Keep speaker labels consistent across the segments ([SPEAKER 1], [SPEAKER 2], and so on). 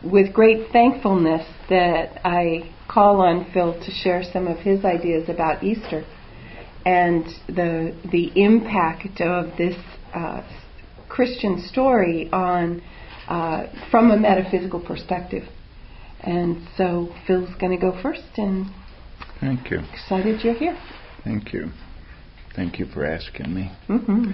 [SPEAKER 1] with great thankfulness that I call on Phil to share some of his ideas about Easter and the impact of this Christian story on from a metaphysical perspective. And so Phil's going to go first, and
[SPEAKER 2] thank you.
[SPEAKER 1] Excited you're here.
[SPEAKER 2] Thank you. Thank you for asking me.
[SPEAKER 1] Mm-hmm.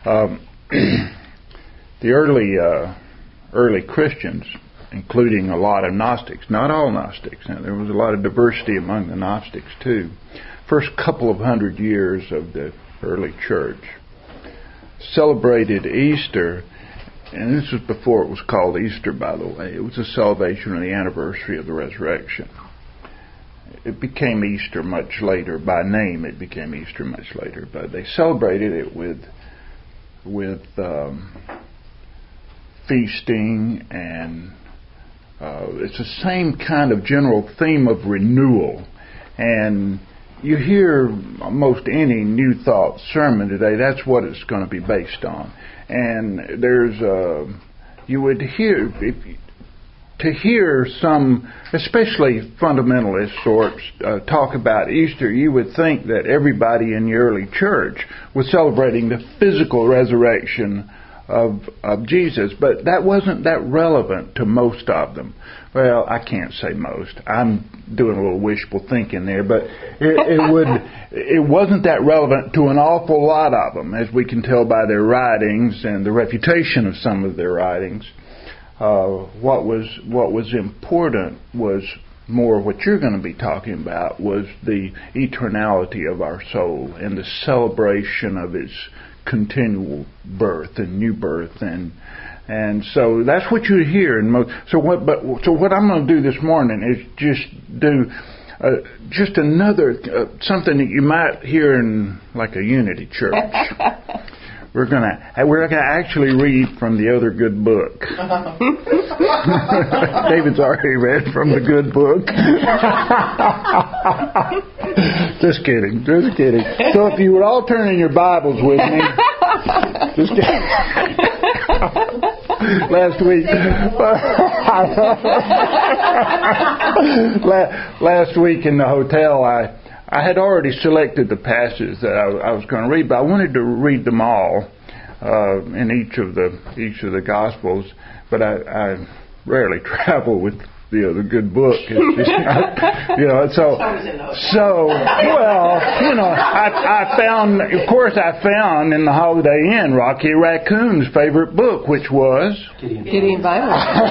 [SPEAKER 2] The early Christians, including a lot of Gnostics, not all Gnostics, now, there was a lot of diversity among the Gnostics too. First couple of 100 years of the early church celebrated Easter, and this was before it was called Easter, by the way. It was a celebration of the anniversary of the resurrection. It became Easter much later. By name, it became Easter much later. But they celebrated it with feasting, and it's the same kind of general theme of renewal. And you hear almost any New Thought sermon today, that's what it's going to be based on. And you would hear, to hear some, especially fundamentalist sorts, talk about Easter, you would think that everybody in the early church was celebrating the physical resurrection of Jesus, but that wasn't that relevant to most of them. Well, I can't say most. I'm doing a little wishful thinking there, but it wasn't that relevant to an awful lot of them, as we can tell by their writings and the reputation of some of their writings. What was important was more what you're going to be talking about, was the eternality of our soul and the celebration of its continual birth and new birth, and so that's what you hear. So what I'm going to do this morning is just do just another something that you might hear in like a Unity church. We're gonna actually read from the other good book. David's already read from the good book. Just kidding. So if you would all turn in your Bibles with me. Just kidding. Last week in the hotel, I had already selected the passages that I was going to read, but I wanted to read them all in each of the Gospels. But I rarely travel with the good book. I found in the Holiday Inn Rocky Raccoon's favorite book, which was
[SPEAKER 1] Gideon Bible.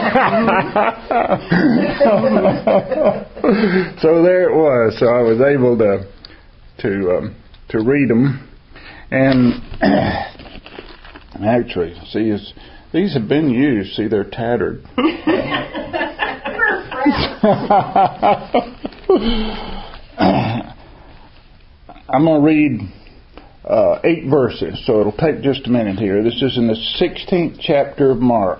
[SPEAKER 2] So there it was. So I was able to read them, and actually, see, these have been used. See, they're tattered. I'm going to read 8 verses, so it'll take just a minute here. This is in the 16th chapter of Mark.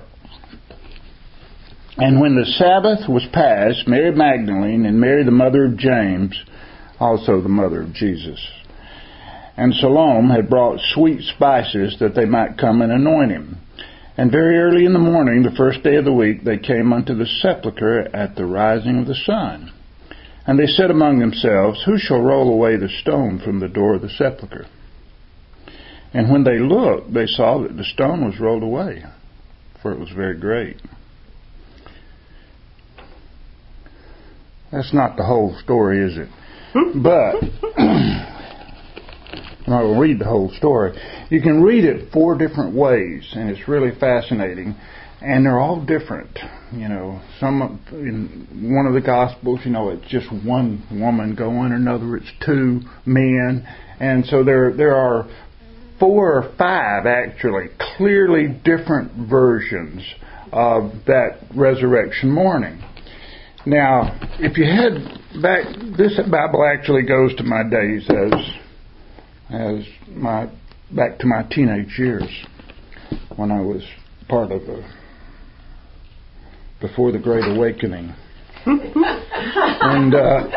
[SPEAKER 2] And when the Sabbath was past, Mary Magdalene and Mary the mother of James, also the mother of Jesus, and Salome had brought sweet spices that they might come and anoint him. And very early in the morning, the first day of the week, they came unto the sepulchre at the rising of the sun. And they said among themselves, Who shall roll away the stone from the door of the sepulchre? And when they looked, they saw that the stone was rolled away, for it was very great. That's not the whole story, is it? But I will read the whole story. You can read it 4 different ways, and it's really fascinating. And they're all different. Some in one of the Gospels, it's just one woman going, another it's 2 men, and so there are 4 or 5 actually clearly different versions of that resurrection morning. Now, if you head back, this Bible actually goes to my days back to my teenage years, when I was part of before the Great Awakening. And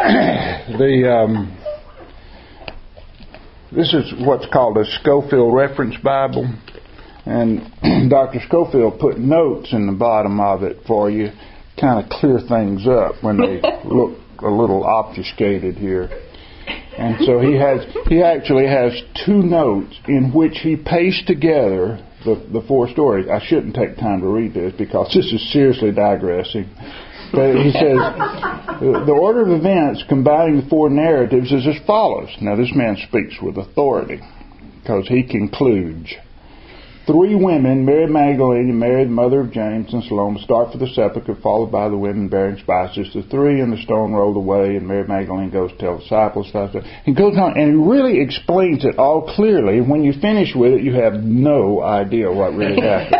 [SPEAKER 2] this is what's called a Scofield Reference Bible, and Dr. Scofield put notes in the bottom of it for you kind of clear things up when they look a little obfuscated here. And so he actually has 2 notes in which he pastes together the 4 stories. I shouldn't take time to read this because this is seriously digressing. But he says, the order of events combining the 4 narratives is as follows. Now this man speaks with authority because he concludes, 3 women, Mary Magdalene and Mary, the mother of James and Salome, start for the sepulchre, followed by the women bearing spices. The 3 and the stone rolled away, and Mary Magdalene goes to tell the disciples. He goes on, and he really explains it all clearly. When you finish with it, you have no idea what really happened.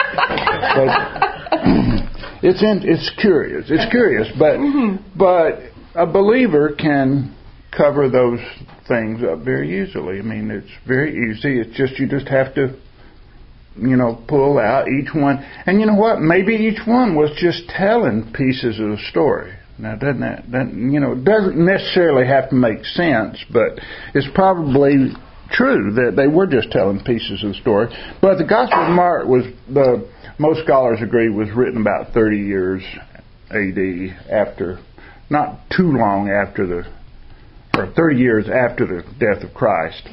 [SPEAKER 2] But it's curious. It's curious, but a believer can cover those things up very easily. I mean, it's very easy. It's just you just have to, pull out each one. And you know what? Maybe each one was just telling pieces of the story. Now, doesn't that it doesn't necessarily have to make sense, but it's probably true that they were just telling pieces of the story. But the Gospel of Mark most scholars agree was written about 30 years A.D. after, not too long after 30 years after the death of Christ.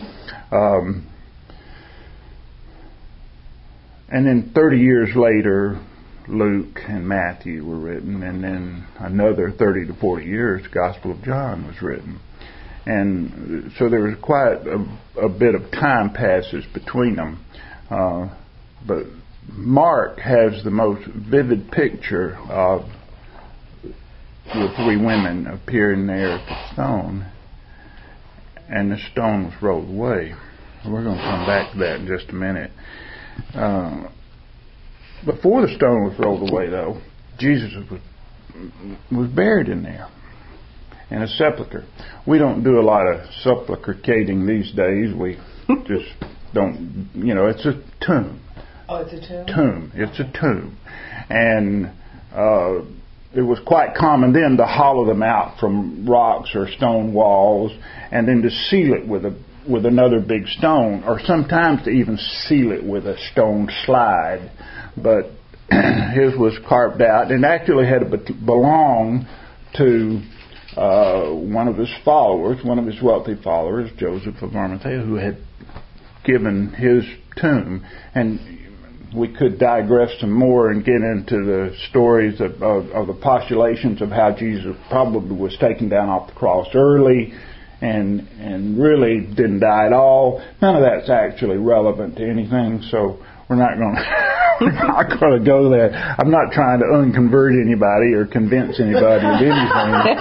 [SPEAKER 2] And then 30 years later, Luke and Matthew were written, and then another 30 to 40 years, the Gospel of John was written. And so there was quite a bit of time passes between them. But Mark has the most vivid picture of the 3 women appearing there at the stone, and the stone was rolled away. We're going to come back to that in just a minute. Before the stone was rolled away, though, Jesus was buried in there, in a sepulcher. We don't do a lot of supplicating these days. We just don't, it's a tomb.
[SPEAKER 3] Oh, it's a tomb?
[SPEAKER 2] Tomb. It's a tomb. And it was quite common then to hollow them out from rocks or stone walls and then to seal it with another big stone, or sometimes to even seal it with a stone slide. But his was carved out and actually had to belong to one of his followers, one of his wealthy followers, Joseph of Arimathea, who had given his tomb. And we could digress some more and get into the stories of the postulations of how Jesus probably was taken down off the cross early and really didn't die at all. None of that's actually relevant to anything, so we're not going to go there. I'm not trying to unconvert anybody or convince anybody of anything.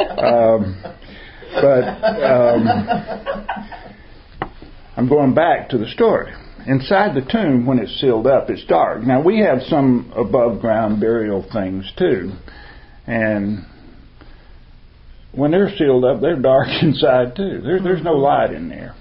[SPEAKER 2] I'm going back to the story. Inside the tomb, when it's sealed up, it's dark. Now, we have some above-ground burial things, too. And when they're sealed up, they're dark inside, too. There's no light in there.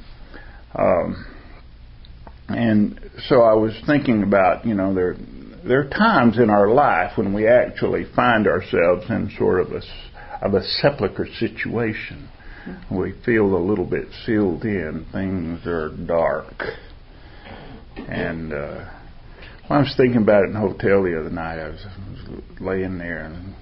[SPEAKER 2] And so I was thinking about, there are times in our life when we actually find ourselves in sort of a sepulcher situation. We feel a little bit sealed in. Things are dark. And I was thinking about it in the hotel the other night. I was laying there, and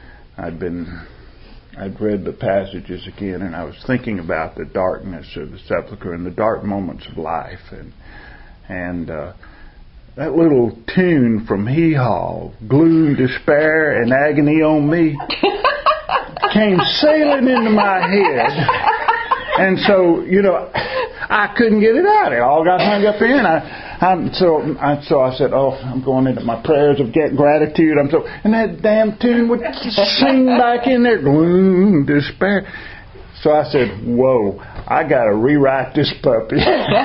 [SPEAKER 2] I'd read the passages again, and I was thinking about the darkness of the sepulcher and the dark moments of life, and that little tune from Hee Haw, Gloom, Despair, and Agony on Me, came sailing into my head, and so I couldn't get it out. It all got hung up in. So I said, I'm going into my prayers of gratitude. And that damn tune would sing back in there, gloom, despair. So I said, whoa, I got to rewrite this puppy.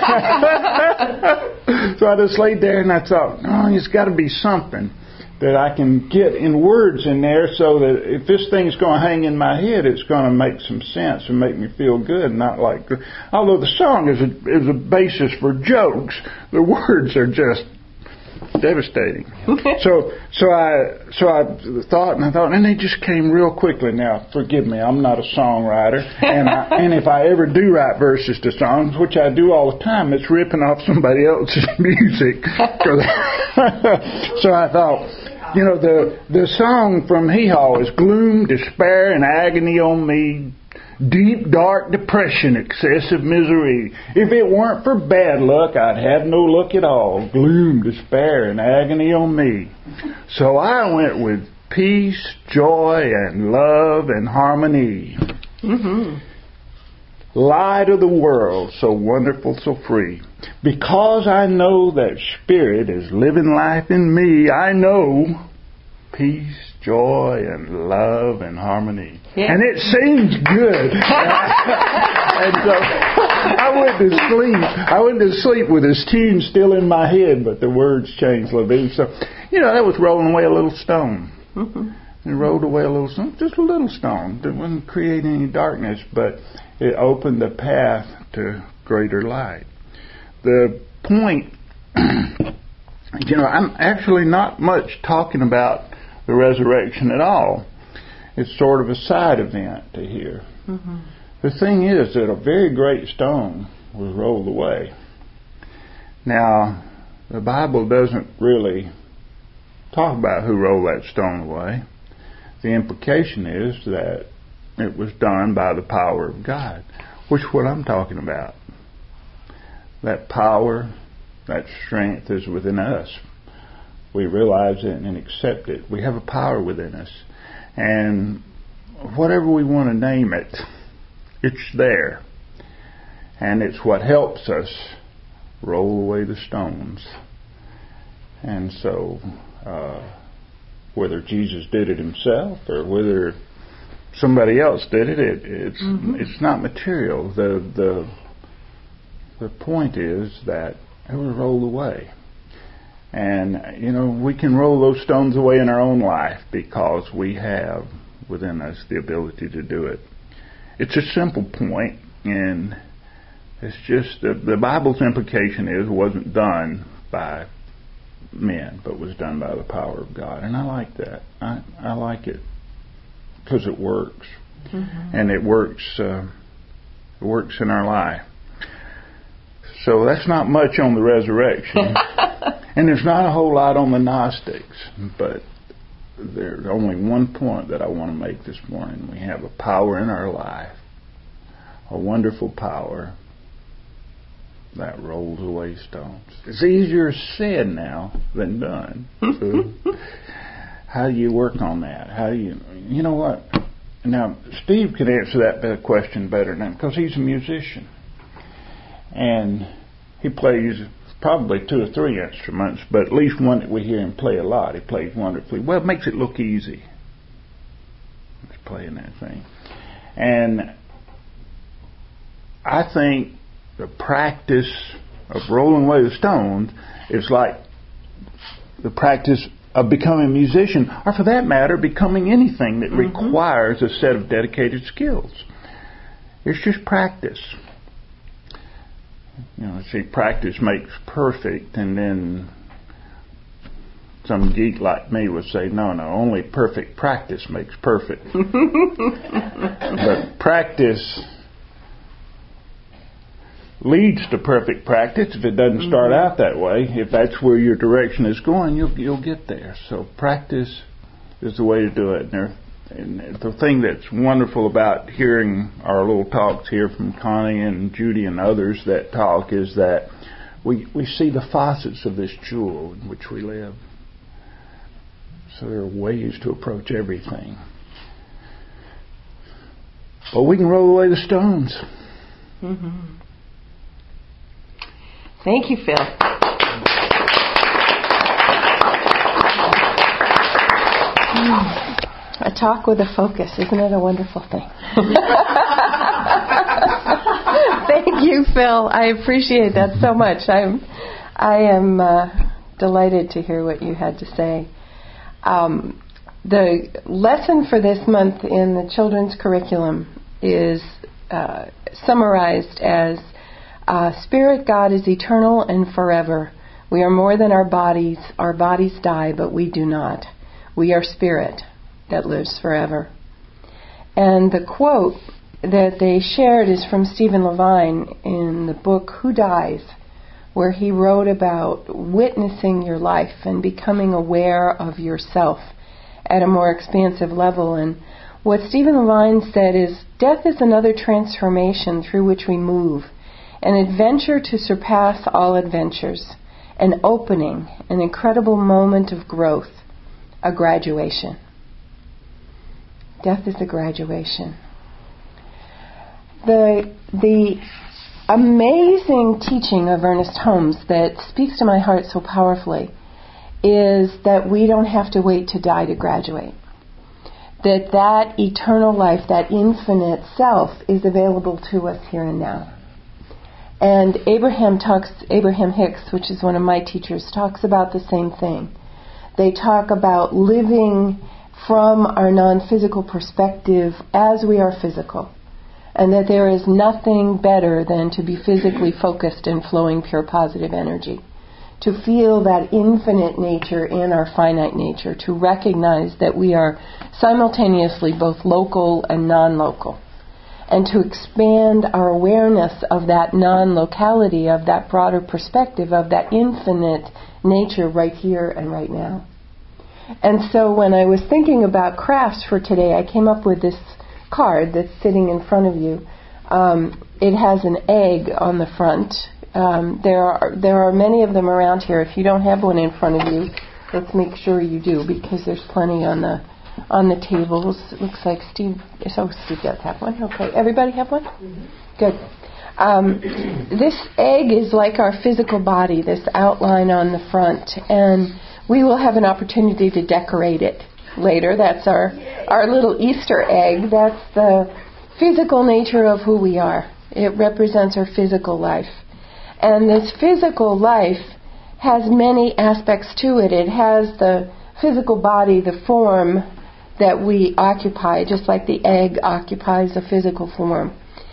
[SPEAKER 2] So I just laid there and I thought, it's got to be something that I can get in words in there so that if this thing's going to hang in my head, it's going to make some sense and make me feel good, not like... Although the song is a basis for jokes, the words are just devastating. So I thought, and they just came real quickly. Now, forgive me, I'm not a songwriter, and if I ever do write verses to songs, which I do all the time, it's ripping off somebody else's music. So I thought, You know, the song from Hee Haw is gloom, despair, and agony on me. Deep, dark depression, excessive misery. If it weren't for bad luck, I'd have no luck at all. Gloom, despair, and agony on me. So I went with peace, joy, and love and harmony. Mm-hmm. Light of the world, so wonderful, so free. Because I know that Spirit is living life in me, I know peace, joy, and love and harmony. Yeah. And it seems good. And so I went to sleep with this tune still in my head, but the words changed a little bit. So, that was rolling away a little stone. Mm-hmm. It rolled away a little stone, just a little stone. It wasn't creating any darkness, but it opened the path to greater light. The point, I'm actually not much talking about the resurrection at all. It's sort of a side event to here. Mm-hmm. The thing is that a very great stone was rolled away. Now, the Bible doesn't really talk about who rolled that stone away. The implication is that it was done by the power of God, which is what I'm talking about. That power, that strength is within us. We realize it and accept it. We have a power within us. And whatever we want to name it, it's there. And it's what helps us roll away the stones. And so, whether Jesus did it himself or whether somebody else did it, it's not material. The point is that it was rolled away. And, we can roll those stones away in our own life because we have within us the ability to do it. It's a simple point, and it's just the Bible's implication is it wasn't done by men, but was done by the power of God. And I like that. I like it because it works. Mm-hmm. And it works in our life. So that's not much on the resurrection. And there's not a whole lot on the Gnostics, but there's only one point that I want to make this morning. We have a power in our life, a wonderful power that rolls away stones. It's easier said now than done. So how do you work on that? You know what? Now, Steve could answer that question better than because he's a musician. And he plays probably 2 or 3 instruments, but at least one that we hear him play a lot. He plays wonderfully. Well, it makes it look easy. He's playing that thing. And I think the practice of rolling away the stones is like the practice of becoming a musician, or for that matter, becoming anything that requires a set of dedicated skills. It's just practice. Practice makes perfect, and then some geek like me would say, no, only perfect practice makes perfect. But practice leads to perfect practice if it doesn't start out that way. If that's where your direction is going, you'll get there. So practice is the way to do it. And the thing that's wonderful about hearing our little talks here from Connie and Judy and others that talk is that we see the facets of this jewel in which we live. So there are ways to approach everything. But we can roll away the stones.
[SPEAKER 1] Mm-hmm. Thank you, Phil. A talk with a focus. Isn't it a wonderful thing? Thank you, Phil. I appreciate that so much. I am delighted to hear what you had to say. The lesson for this month in the children's curriculum is summarized as Spirit God is eternal and forever. We are more than our bodies. Our bodies die, but we do not. We are spirit that lives forever. And the quote that they shared is from Stephen Levine in the book Who Dies? where he wrote about witnessing your life and becoming aware of yourself at a more expansive level. And what Stephen Levine said is, death is another transformation through which we move, an adventure to surpass all adventures, an opening, an incredible moment of growth, a graduation. Death is a graduation. The amazing teaching of Ernest Holmes that speaks to my heart so powerfully is that we don't have to wait to die to graduate. That eternal life, that infinite self, is available to us here and now. And Abraham Hicks, which is one of my teachers, talks about the same thing. They talk about living from our non-physical perspective as we are physical, and that there is nothing better than to be physically focused and flowing pure positive energy, to feel that infinite nature in our finite nature, to recognize that we are simultaneously both local and non-local, and to expand our awareness of that non-locality, of that broader perspective, of that infinite nature right here and right now. And so when I was thinking about crafts for today, I came up with this card that's sitting in front of you. It has an egg on the front. There are many of them around here. If you don't have one in front of you, let's make sure you do, because there's plenty on the tables. It looks like Steve does have one. Okay, everybody have one? Mm-hmm. Good. This egg is like our physical body, this outline on the front, and we will have an opportunity to decorate it later. That's our little Easter egg. That's the physical nature of who we are. It represents our physical life. And this physical life has many aspects to it. It has the physical body, the form that we occupy, just like the egg occupies a physical form.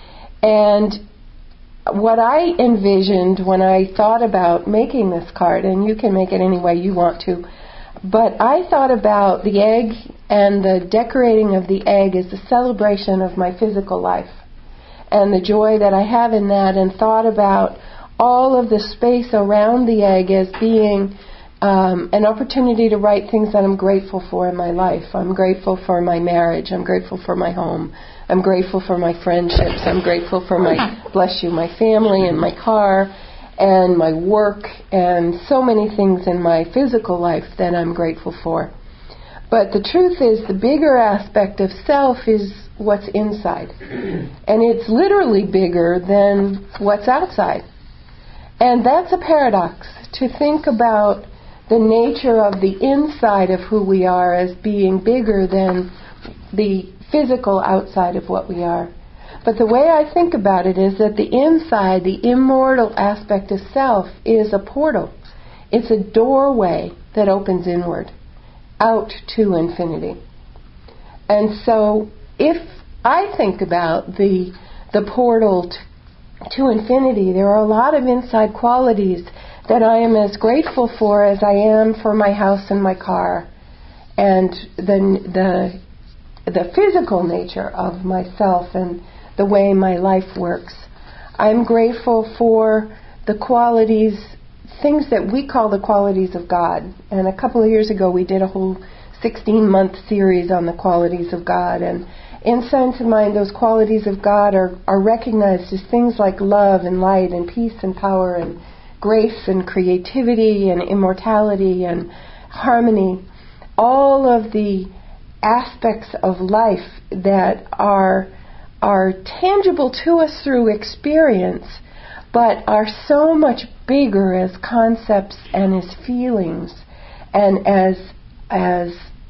[SPEAKER 1] And what I envisioned when I thought about making this card, and you can make it any way you want to, but I thought about the egg and the decorating of the egg as a celebration of my physical life and the joy that I have in that, and thought about all of the space around the egg as being an opportunity to write things that I'm grateful for in my life. I'm grateful for my marriage. I'm grateful for my home. I'm grateful for my friendships. I'm grateful for my family and my car and my work and so many things in my physical life that I'm grateful for. But the truth is, the bigger aspect of self is what's inside. And it's literally bigger than what's outside. And that's a paradox, to think about the nature of the inside of who we are as being bigger than the physical outside of what we are. But the way I think about it is that the inside, the immortal aspect of self, is a portal. It's a doorway that opens inward, out to infinity. And so if I think about the portal to infinity, there are a lot of inside qualities that I am as grateful for as I am for my house and my car, and the physical nature of myself and the way my life works. I'm grateful for the qualities, things that we call the qualities of God. And a couple of years ago we did a whole 16-month series on the qualities of God. And in Science of Mind, those qualities of God are recognized as things like love and light and peace and power and grace and creativity and immortality and harmony. All of the aspects of life that are tangible to us through experience, but are so much bigger as concepts and as feelings and as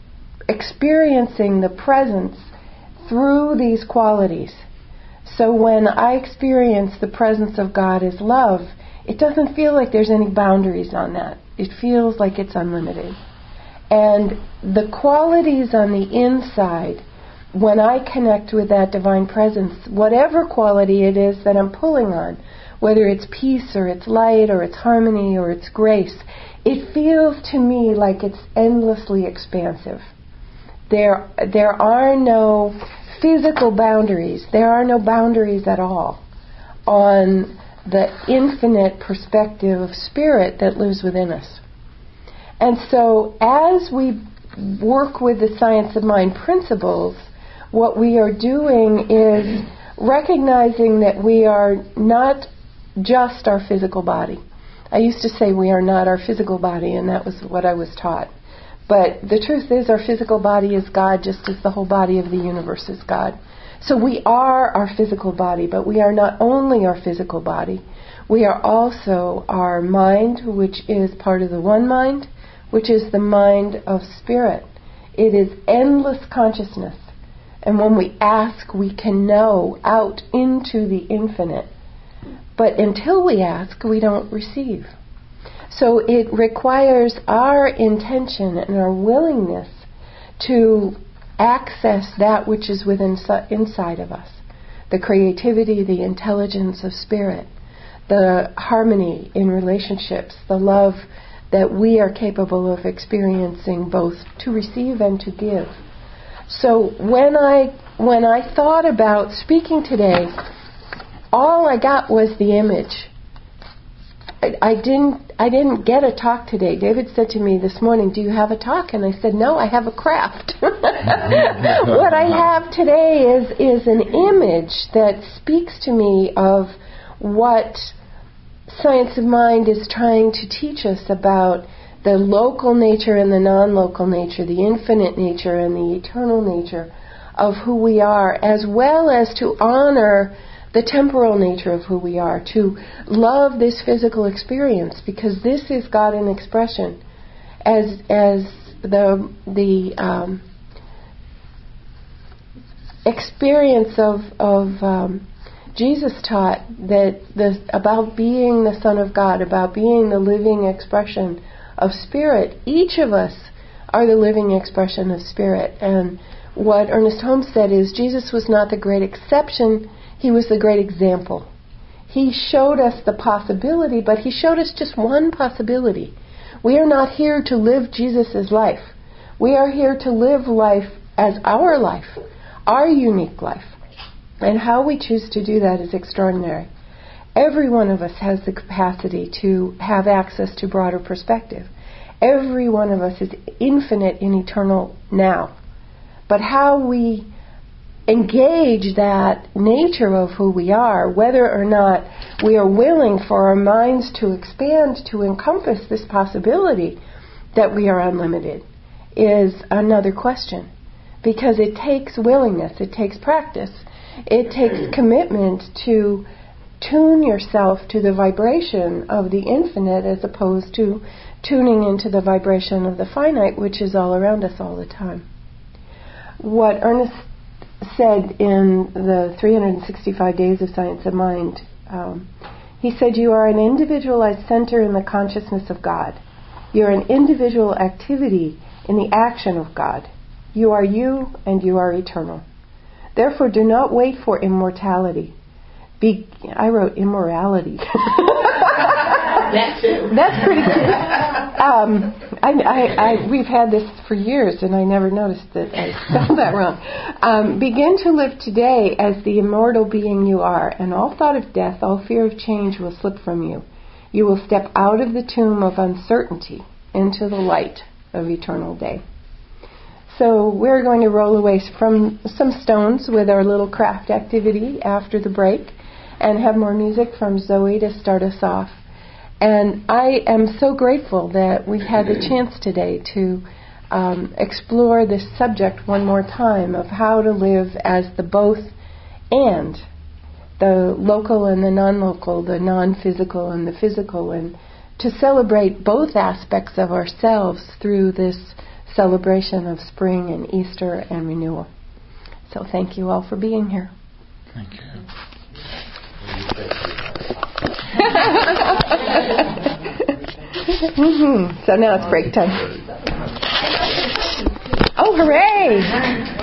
[SPEAKER 1] experiencing the presence through these qualities. So when I experience the presence of God as love, it doesn't feel like there's any boundaries on that. It feels like it's unlimited. And the qualities on the inside, when I connect with that divine presence, whatever quality it is that I'm pulling on, whether it's peace or it's light or it's harmony or it's grace, it feels to me like it's endlessly expansive. There are no physical boundaries. There are no boundaries at all on the infinite perspective of spirit that lives within us. And so as we work with the science of mind principles, what we are doing is recognizing that we are not just our physical body. I used to say we are not our physical body, and that was what I was taught. But the truth is our physical body is God, just as the whole body of the universe is God. So we are our physical body, but we are not only our physical body. We are also our mind, which is part of the one mind, which is the mind of spirit. It is endless consciousness. And when we ask, we can know out into the infinite. But until we ask, we don't receive. So it requires our intention and our willingness to access that which is within inside of us. The creativity, the intelligence of spirit, the harmony in relationships, the love that we are capable of experiencing both to receive and to give. So when I thought about speaking today, all I got was the image. I didn't get a talk today. David said to me this morning, "Do you have a talk?" And I said, "No, I have a craft." What I have today is an image that speaks to me of what Science of Mind is trying to teach us about the local nature and the non-local nature, the infinite nature and the eternal nature of who we are, as well as to honor the temporal nature of who we are, to love this physical experience, because this is God in expression. As the experience of Jesus taught that about being the Son of God, about being the living expression of Spirit. Each of us are the living expression of Spirit. And what Ernest Holmes said is Jesus was not the great exception, he was the great example. He showed us the possibility, but he showed us just one possibility. We are not here to live Jesus' life. We are here to live life as our life, our unique life. And how we choose to do that is extraordinary. Every one of us has the capacity to have access to broader perspective. Every one of us is infinite in eternal now. But how we engage that nature of who we are, whether or not we are willing for our minds to expand to encompass this possibility that we are unlimited, is another question. Because it takes willingness, it takes practice, it takes commitment to tune yourself to the vibration of the infinite as opposed to tuning into the vibration of the finite, which is all around us all the time. What Ernest said in the 365 Days of Science of Mind, he said, "You are an individualized center in the consciousness of God. You are an individual activity in the action of God. You are you, and you are eternal. Therefore, do not wait for immortality." I wrote immorality. That's pretty good. We've had this for years, and I never noticed that I spelled that wrong. Begin to live today as the immortal being you are, and all thought of death, all fear of change will slip from you. You will step out of the tomb of uncertainty into the light of eternal day. So we're going to roll away from some stones with our little craft activity after the break, and have more music from Zoe to start us off. And I am so grateful that we had the chance today to explore this subject one more time of how to live as the both and, the local and the non-local, the non-physical and the physical, and to celebrate both aspects of ourselves through this celebration of spring and Easter and renewal. So thank you all for being here.
[SPEAKER 2] Thank you.
[SPEAKER 1] So now it's break time. Oh, hooray!